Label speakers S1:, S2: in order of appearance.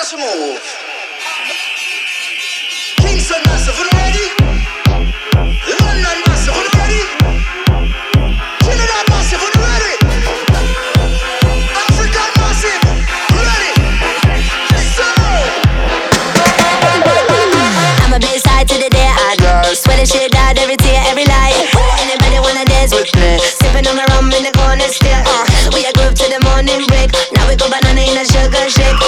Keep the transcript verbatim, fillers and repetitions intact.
S1: massive move. Kingston massive, you ready? London massive, you ready? Trinidad massive, you ready? African massive, ready? So
S2: I'm a bit side to the day I go. Swear the shit out every tear, every light. Anybody wanna dance with me? Sipping on my rum in the corner still. Uh, we a group to the morning break. Now we go banana in a sugar shake.